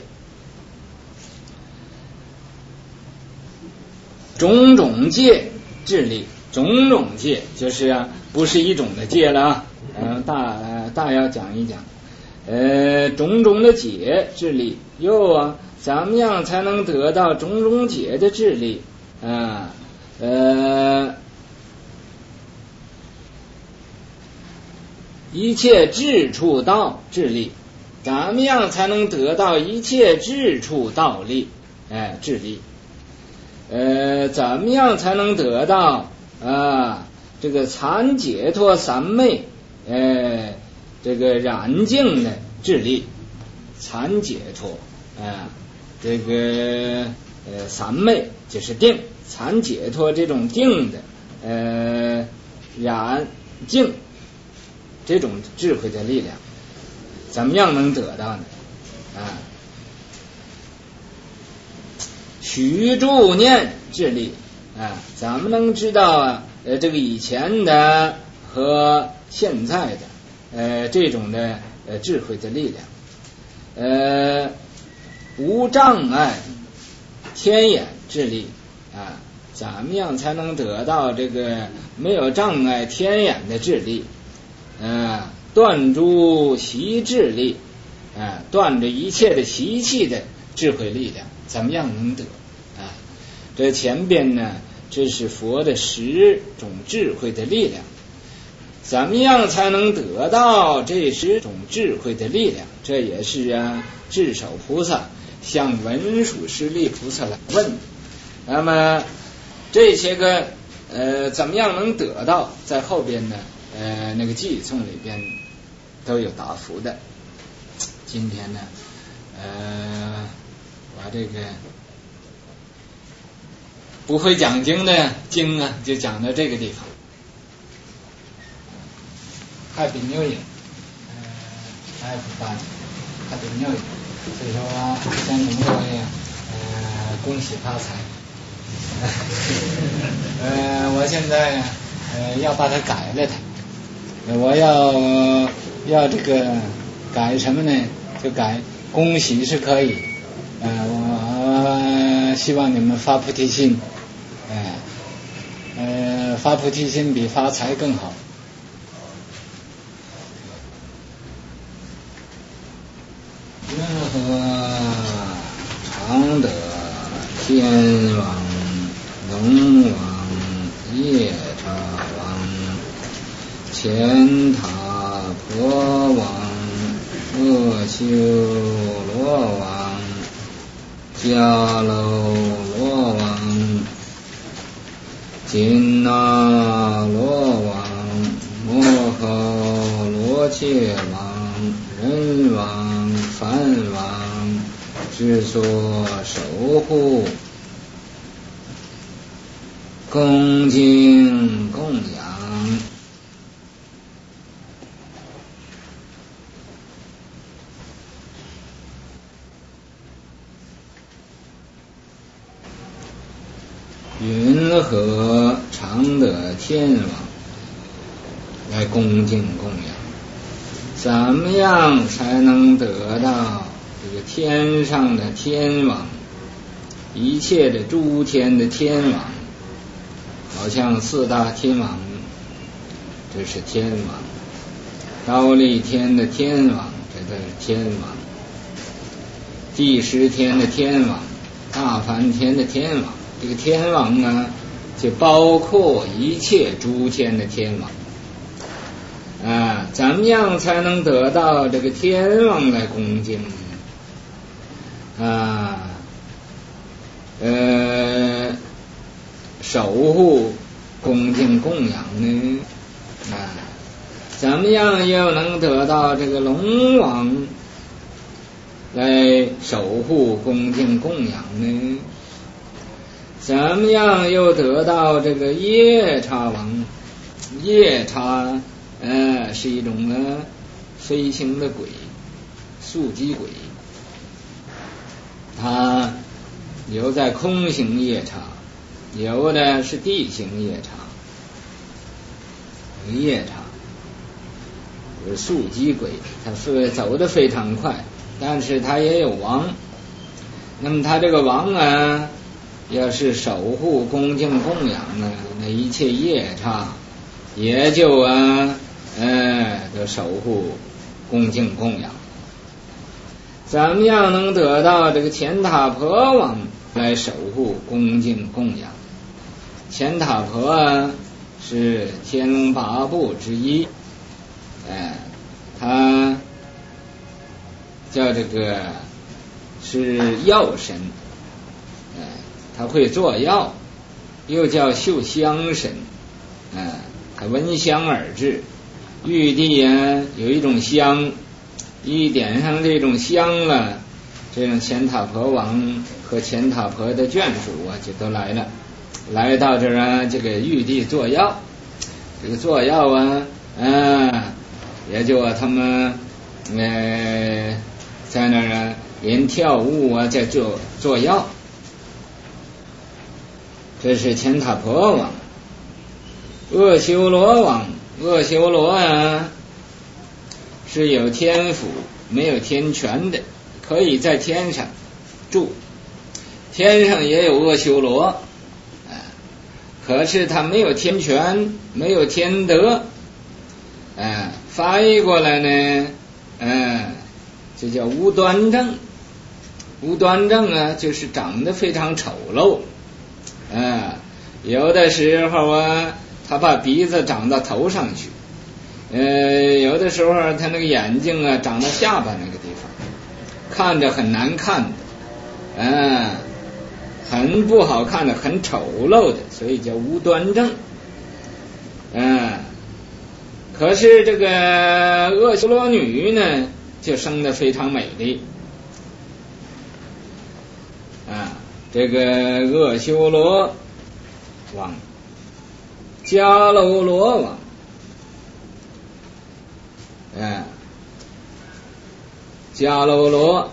种种戒治理，种种戒就是啊，不是一种的戒了啊。嗯、呃，大呃大要讲一讲。呃，种种的解智力，又啊，怎么样才能得到种种解的智力啊？呃，一切智处道智力，怎么样才能得到一切智处道力？哎，智力。呃，怎么样才能得到啊？这个残解脱三昧？呃。这个染净的智力，残解脱啊，这个呃三昧就是定，残解脱这种定的呃染静，这种智慧的力量，怎么样能得到呢？啊，许助念智力啊，咱们能知道啊，呃，这个以前的和现在的呃这种的呃智慧的力量，呃，无障碍天眼智力啊，怎么样才能得到这个没有障碍天眼的智力？呃，断诸习智力，啊，断着一切的习气的智慧力量，怎么样能得啊？这前边呢，这是佛的十种智慧的力量，怎么样才能得到这十种智慧的力量？这也是啊，智首菩萨向文殊师利菩萨来问。那么这些个呃，怎么样能得到？在后边呢，呃，那个偈颂里边都有答复的。今天呢，呃，把这个不会讲经的经啊，就讲到这个地方。Happy New Year， 呃 ，everybody Happy New Year。所以说，向您各位呃恭喜发财。呃，我现在呃要把它改了它，我要要这个改什么呢？就改恭喜是可以，呃，我希望你们发菩提心，呃，呃，发菩提心比发财更好。任何常得天王、龙王、夜叉王、乾塔婆王、阿修罗王、迦楼罗王、紧那罗王、摩诃罗伽王、人王、梵王之所守护、恭敬供养，云何常得天王来恭敬供养？怎么样才能得到这个天上的天王，一切的诸天的天王？好像四大天王，这是天王；忉利天的天王，这都是天王；第十天的天王，大梵天的天王。这个天王呢，就包括一切诸天的天王。啊，怎么样才能得到这个天王来恭敬呢？啊，呃，守护、恭敬、供养呢？啊，怎么样又能得到这个龙王来守护、恭敬、供养呢？怎么样又得到这个夜叉王？夜叉呃是一种呢飞行的鬼，速击鬼，它有在空行夜叉，有的是地行夜叉。夜叉是速击鬼，它是走得非常快，但是它也有王。那么它这个王啊，要是守护、恭敬、供养呢，那一切夜叉也就啊，呃，就守护、恭敬、供养。怎么样能得到这个乾塔婆王来守护、恭敬、供养？乾塔婆啊，是天龙八部之一，哎，他叫这个是药神，哎，他会做药，又叫绣香神，哎，他闻香而至。玉帝啊，有一种香，一点上这种香了，这种乾塔婆王和乾塔婆的眷属啊，就都来了。来到这儿啊，这个玉帝做药， 这个做药啊，嗯、啊，也就他们呃在那儿啊连跳舞啊在做做药。这是乾闼婆王。阿修罗王，阿修罗啊是有天赋没有天权的，可以在天上住，天上也有阿修罗，啊，可是他没有天权，没有天德，啊，翻译过来呢，嗯，这叫无端正。无端正啊，就是长得非常丑陋，啊，有的时候啊，他把鼻子长到头上去，呃，有的时候他那个眼睛啊长到下巴那个地方，看着很难看的，啊，很不好看的，很丑陋的，所以叫无端正。啊，可是这个阿修罗女呢，就生得非常美丽。啊，这个阿修罗王、迦楼罗王，啊，迦楼罗，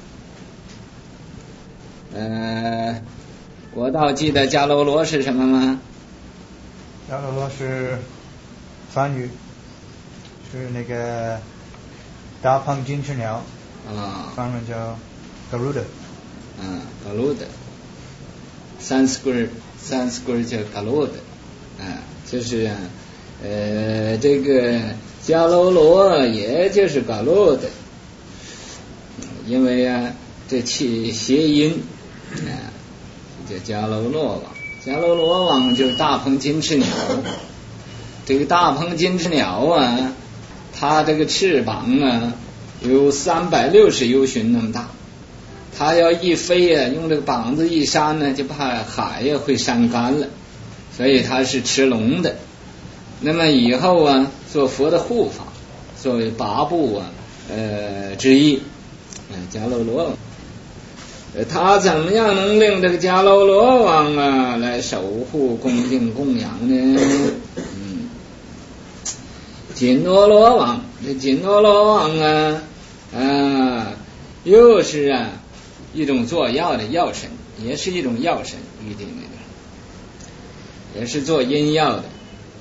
呃，国道记得迦楼罗是什么吗？ 迦楼罗是梵语，是那个大鹏金翅鸟， 啊， 梵文叫 Garuda。 嗯 ，Garuda， Sanskrit Sanskrit 叫 Garuda， 啊，就是呃这个迦楼罗也就是 Garuda， 因为啊这起谐音啊，叫迦楼罗王。迦楼罗王就是大鹏金翅鸟，这个大鹏金翅鸟啊，它这个翅膀啊有三百六十由旬那么大。他要一飞呀、啊，用这个膀子一扇呢，就怕海呀会扇干了，所以他是持龙的。那么以后啊，做佛的护法，作为八部啊呃之一，呃迦楼罗王，呃他怎么样能令这个迦楼罗王啊来守护、恭敬、供养呢？嗯，紧罗罗王，这紧罗罗王啊啊，又是啊。一种做药的药神，也是一种药神，预定的，也是做阴药的。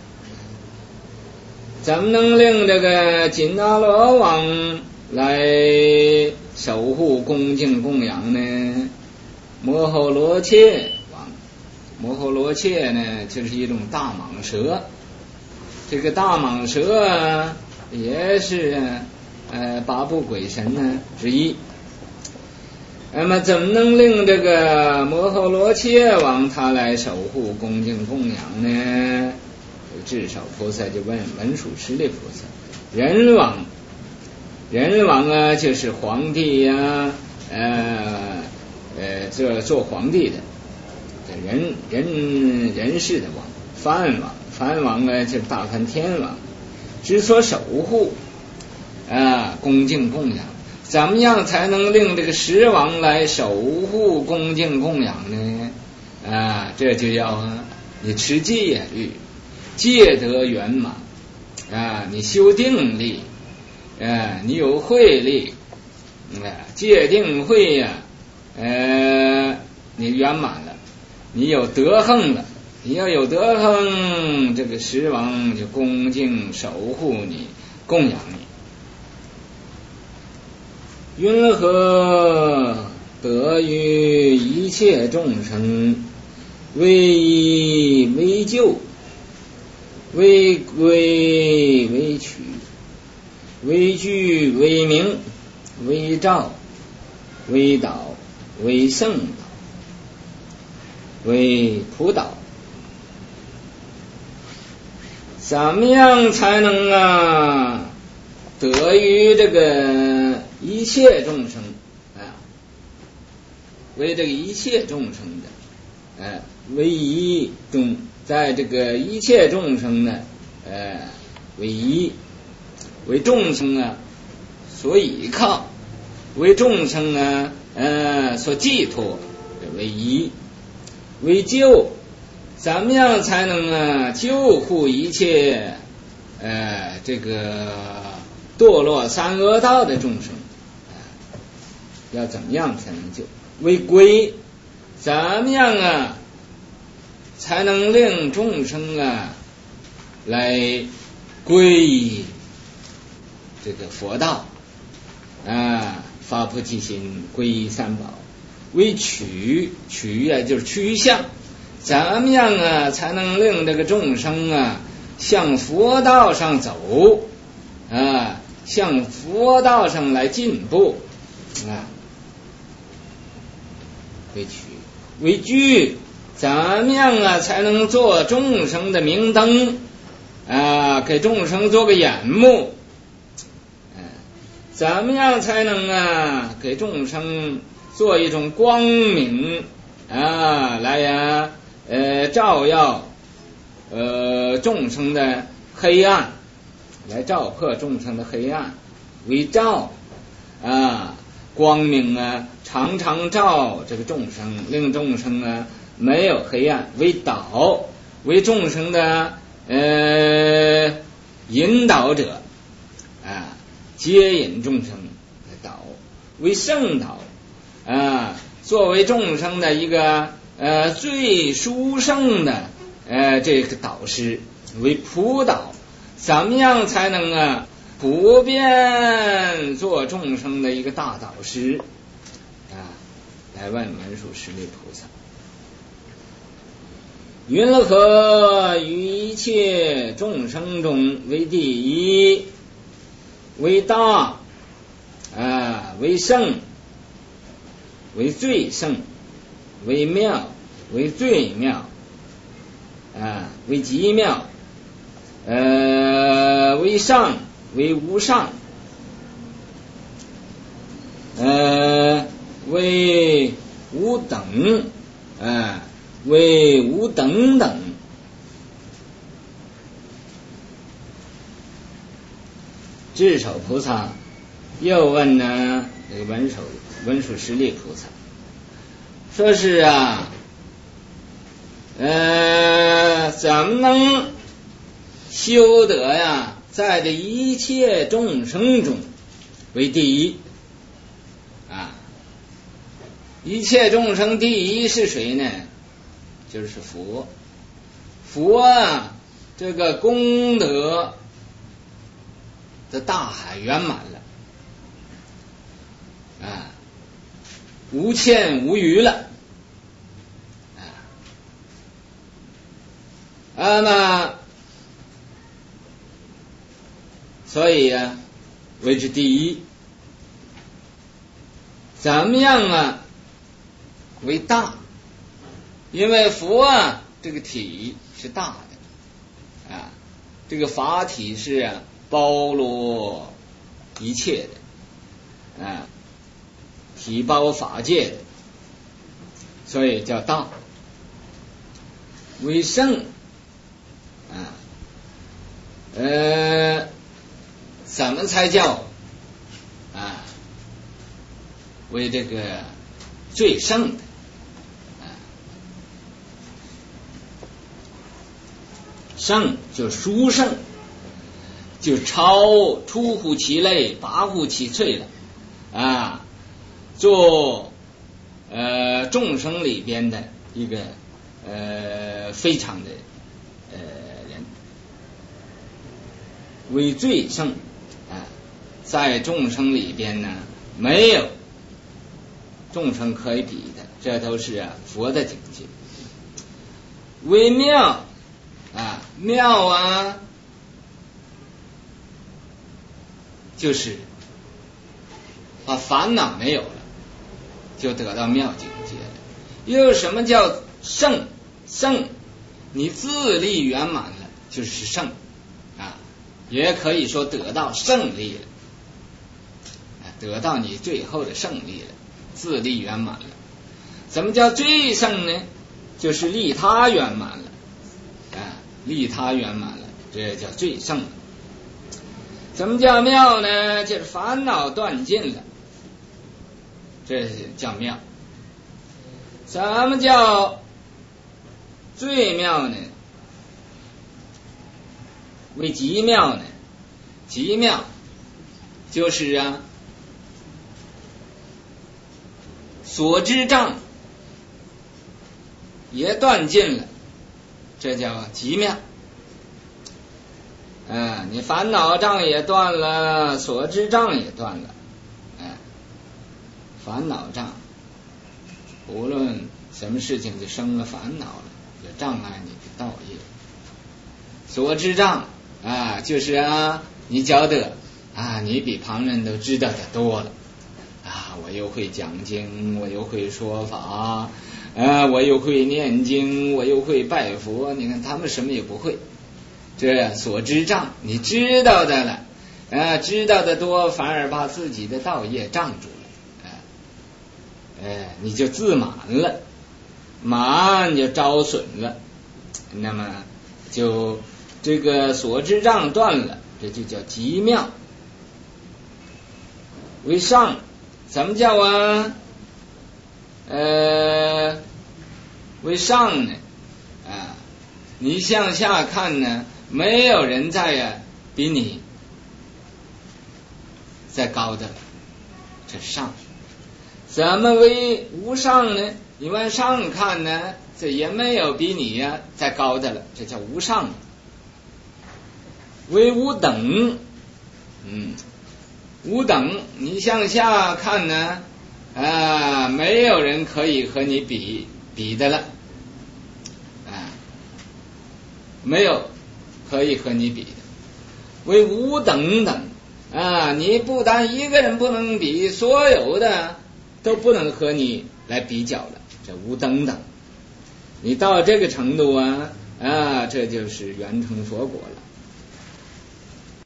怎么能令这个紧那罗王来守护、恭敬、供养呢？摩吼罗切王，摩吼罗切呢，就是一种大蟒蛇。这个大蟒蛇啊，也是呃八部鬼神呢之一。那么怎么能令这个摩吼罗切王他来守护、恭敬、供养呢？至少菩萨就问文殊师利菩萨，人王，人王啊，就是皇帝呀、啊，呃呃，做做皇帝的，人人人世的王，梵王，梵王呢就是大梵天王，之所守护啊，恭敬供养。怎么样才能令这个十王来守护、恭敬、供养呢？啊，这就要啊，你持戒律，戒德圆满啊，你修定力啊，你有慧力啊，戒定慧呀、啊，呃，你圆满了，你有德行了，你要有德行，这个十王就恭敬守护你、供养你。云何得于一切众生，为依为救，为归为取，为具为明，为照，为导，为圣导，为普导。怎么样才能啊得于这个一切众生啊，为这个一切众生的，呃，为一众，在这个一切众生呢，呃，为一，为众生啊所依靠，为众生啊呃所寄托，为一，为救， 怎么样才能啊救护一切呃这个堕落三恶道的众生？要怎么样才能救？为归，怎么样啊才能令众生啊来归依这个佛道啊，发菩提心，皈依三宝？为取，取啊就是趋向，怎么样啊才能令这个众生啊向佛道上走啊，向佛道上来进步啊？为取，为居，怎么样啊才能做众生的明灯啊，给众生做个眼目？啊，怎么样才能啊给众生做一种光明啊，来呀呃照耀呃众生的黑暗，来照破众生的黑暗？为照啊，光明啊常常照这个众生，令众生啊没有黑暗。为导，为众生的呃引导者啊，接引众生的导。为圣导啊，作为众生的一个呃最殊胜的呃这个导师。为普导，怎么样才能啊普遍做众生的一个大导师啊？来问文殊师利菩萨，云何于一切众生中为第一，为大啊，为圣，为最圣，为妙，为最妙啊，为极妙，呃，为上，为无上，呃，为无等，啊，为无等等。智首菩萨又问呢这个文殊文殊师利菩萨，说是啊，呃，怎么能修得呀，在这一切众生中为第一啊？一切众生第一是谁呢？就是佛。佛啊，这个功德的大海圆满了啊，无欠无余了啊。那么所以啊为之第一。怎么样啊为大？因为佛啊这个体是大的啊，这个法体是啊包罗一切的啊，体包法界的，所以叫大。为圣啊，呃，怎么才叫啊为这个最圣的啊？圣就殊圣，就超出乎其类，拔乎其萃了啊，做呃众生里边的一个呃非常的呃人。为最圣啊，在众生里边呢没有众生可以比的，这都是啊佛的境界。为妙啊，妙啊就是把烦恼没有了，就得到妙境界了。又什么叫圣？圣你自力圆满了就是圣啊，也可以说得到胜利了，得到你最后的胜利了，自力圆满了。怎么叫最胜呢？就是利他圆满了啊，利他圆满了，这叫最胜了。怎么叫妙呢？就是烦恼断尽了，这叫妙。什么叫最妙呢，为极妙呢，极妙就是啊，所知障也断尽了，这叫极妙。啊，你烦恼障也断了，所知障也断了。哎，烦恼障，无论什么事情就生了烦恼了，就障碍你的道业。所知障啊，就是啊，你觉得啊，你比旁人都知道的多了啊，我又会讲经，我又会说法啊，我又会念经，我又会拜佛，你看他们什么也不会。这所知障，你知道的了啊，知道的多，反而把自己的道业障住了，哎、哎，你就自满了，满就招损了，那么就这个所知障断了，这就叫极妙。为上，怎么叫啊？呃，为上呢？啊，你向下看呢？没有人在呀、啊，比你再高的了，这上。怎么为无上呢？你往上看呢，这也没有比你呀、啊、再高的了，这叫无上。为无等，嗯，无等，你向下看呢，啊，没有人可以和你比比的了，啊，没有可以和你比的。为无等等啊，你不但一个人不能比，所有的都不能和你来比较了，这无等等。你到这个程度啊啊，这就是圆成佛果了。